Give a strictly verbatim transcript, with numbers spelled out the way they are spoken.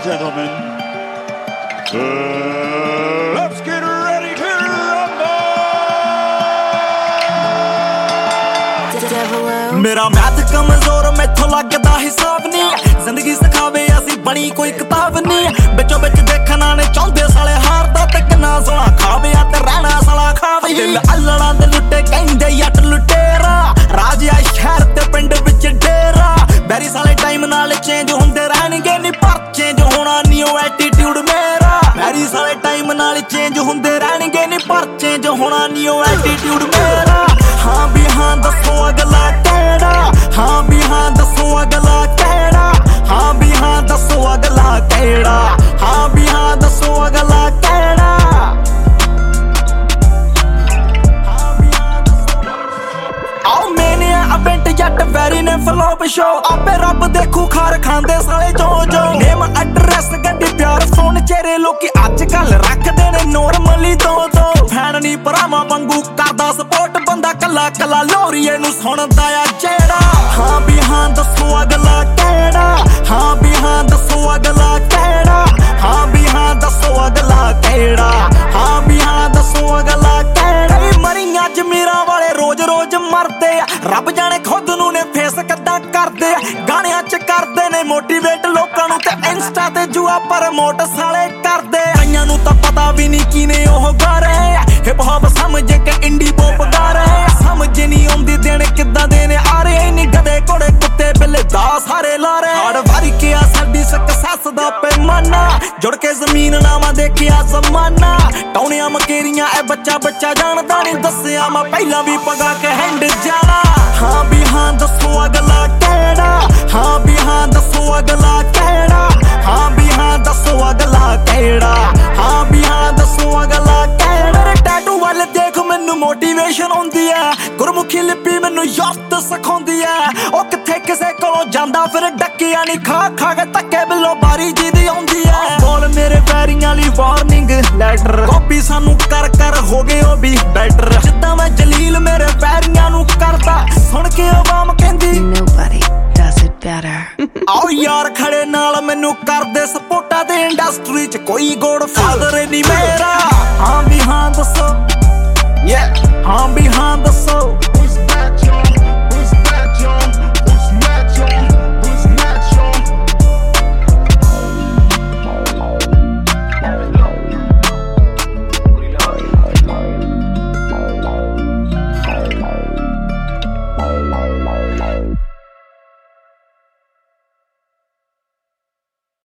and gentlemen, uh, let's get ready to rumble. मेरा math कमजोर मैथों लगदा हिसाब नहीं जिंदगी सिखावे असी बनी कोई किताब नहीं बिचो बिच देखना ने चाहते साले हारदा ते किन्ना सोना खावे ते रहना साला खावे दिल अल्लड़ा दे लुटे कहंदे जट लुटेरा राज आ शहर ते पिंड विच डेरा बैरी साले टाइम नाल चेंज हुंदे रहणगे नहीं पर चेंज होना नहीं ओ एटीट्यूड मेरा बैरी साले टाइम नाल चेंज हुंदे रहणगे नहीं पर चेंज होना नहीं ओ एटीट्यूड मेरा हाँ भी हाँ दसो अगला केड़ा हाँ भी हाँ दसो अगला केड़ा हाँ भी हाँ दसो अगला केड़ा हाँ भी हाँ दसो अगला केड़ा आओ मैंने इवेंट जट वैरी ने फ्लॉप शो आपे रब देखू खार खांदे साले जो जो नेम एड्रेस गड्डी प्यार फोन चेहरे लोकी अजकल रखदे ने नॉर्मली दो दो फैन नी भरावां वांगू करदा सपोर्ट बंदा कला कला लोरीए नू सुणदा आ जेड़ा हाँ भी हाँ दसो अगला केड़ा हाँ भी हाँ दसो अगला केड़ा हाँ भी हाँ दसो अगला केड़ा हाँ भी हाँ दसो अगला केड़ा मरियां जमीरां वाले रोज रोज मरदे रब जाने खुद नू ने फेस कद्दां करदे गाणियां च करदे ने मोटिवेट लोकां नू ते इंस्टा ते जुआ प्रमोट साले करदे कईयां नू तां पता भी नहीं किने ओह गा रहे हिप हॉप समझ के इंडी पॉप गा रहे समझ नहीं आउंदी दिन किद्दां दे ने आ रहे नहीं गधे घोड़े कुत्ते बिल्ले दा सारे ला रहे हाड़ वारी के आ साडी सक्सेस दा पैमाना जुड़ के जमीन नावां देखिया जमाना टौणियां मकेरियां ए बच्चा बच्चा जानदा नहीं दस्सिया मैं पहला भी पगा के हैंड जाना हाँ भी हाँ दसो अगला केड़ा हाँ भी हाँ दसो अगला केड़ा हाँ भी हाँ दसो अगला केड़ा हाँ भी हाँ दसो अगला केड़ा मेरे टैटू वाले देख मैनू मोटिवेशन आउंदी है गुरमुखी लिपि मैनू याद सिखाउंदी है ओ किथे किसे कोलों जांदा फिर डकिया नहीं खा खा के धक्के बिल्लो बारी जी दी आउंदी है बोल मेरे पैरियां ली वार्निंग लैटर कॉपी सानू कर कर हो गए ओ भी बेटर जिद्दां मैं जलील मेरे पैरियां नू करदा सुन के आवाम कहंदी Nobody does it better. आओ यार खड़े नाल मैनू करदे सपोर्टा दे इंडस्ट्री च कोई गॉड फादर नहीं मेरा हाँ भी हाँ दसो yeah हाँ भी हाँ दसो